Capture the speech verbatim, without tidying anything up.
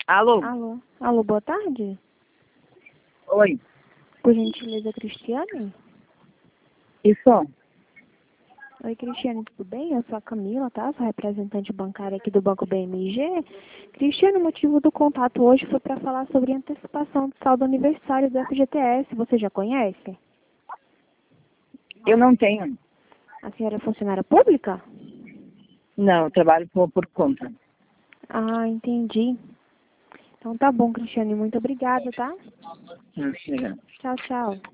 Alô? Alô? Alô, boa tarde. Oi. Por gentileza, Cristiane? Isso? Oi, Cristiane, tudo bem? Eu sou a Camila, tá? Sou representante bancária aqui do Banco B M G. Cristiane, o motivo do contato hoje foi para falar sobre antecipação do saldo aniversário do F G T S. Você já conhece? Eu não tenho. A senhora é funcionária pública? Não, eu trabalho por, por conta. Ah, entendi. Então tá bom, Cristiane. Muito obrigada, tá? Não, chega. Tchau, tchau.